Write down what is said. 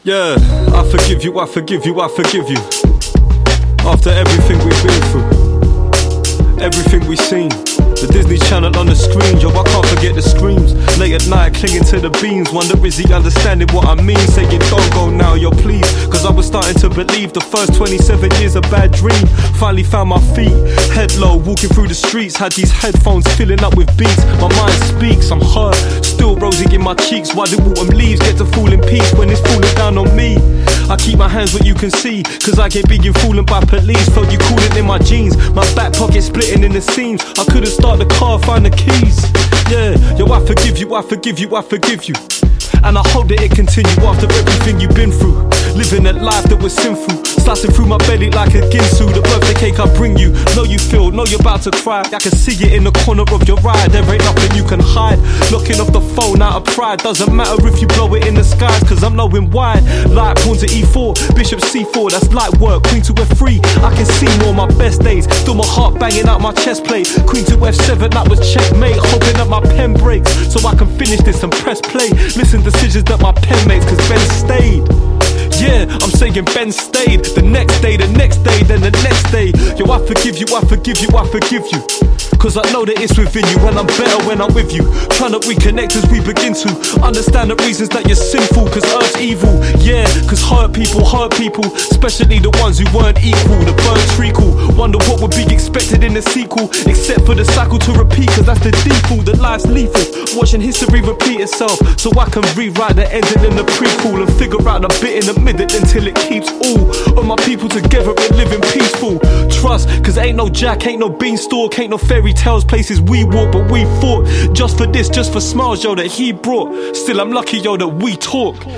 Yeah, I forgive you, I forgive you, I forgive you. After everything we've been through, everything we've seen, the Disney Channel on the screen, yo, I can't forget the screams. Late at night, clinging to the beams, wonder is he understanding what I mean? Saying don't go now, yo, please. Cause I was starting to believe the first 27 years a bad dream. Finally found my feet, head low, walking through the streets. Had these headphones filling up with beats. My mind speaks, I'm hurt, still rosy in my cheeks. Why do autumn leaves get to fall in peace when it's falling down on me? I keep my hands where you can see, cause I get being fooling by police. Felt you cooling in my jeans, my back pocket splitting in the seams. I couldn't start the car, find the keys. Yeah, yo, I forgive you, I forgive you, I forgive you. And I hope that it continue after everything you've been through. Living a life that was sinful, slicing through my belly like a ginsu. The birthday cake I bring you, know you feel, know you're about to cry. I can see it in the corner of your eye, there ain't nothing you can hide. Looking off the phone out of pride, doesn't matter if you blow it in the skies, cause I'm knowing why. Like pawn to E4, bishop C4, that's light work. Queen to F3, I can see more my best days. Feel my heart banging out my chest plate. Queen to F7, that was checkmate. Hoping that my pen breaks, so I can finish this and press play. Listen decisions that my pen makes, cause Ben stayed. Yeah, I'm saying Ben stayed. The next day, then the next day. Yo, I forgive you, I forgive you, I forgive you. Cause I know that it's within you, and I'm better when I'm with you. Trying to reconnect as we begin to understand the reasons that you're sinful, cause earth's evil. Yeah, cause hurt people, especially the ones who weren't equal. The bird treacle, wonder what would be expected in the sequel, except for the cycle to repeat, cause that's the default. That life's lethal, watching history repeat itself, so I can rewrite the ending in the prequel and figure out the bit in the middle until it keeps all of my people together and living peaceful. Trust, cause ain't no Jack, ain't no beanstalk, ain't no fairy tales, places we walk, but we fought just for this, just for smiles, yo, that he brought. Still I'm lucky, yo, that we talk.